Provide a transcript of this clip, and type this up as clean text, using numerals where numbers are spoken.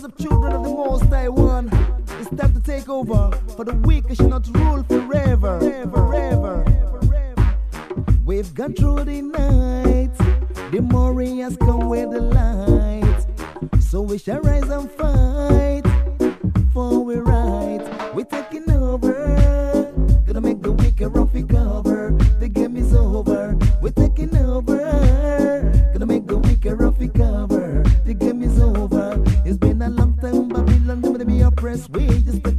of children of the Most High One. It's time to take over, for the wicked shall not rule forever. Forever. We've gone through the night, the morning has come with the light. So we shall rise and fight for we right. We're taking over, gonna make the wicked rough recover. The game is over. We're taking over, gonna make the wicked rough recover. The game is over. It's been a long time, Babylon, gonna be oppressed. We just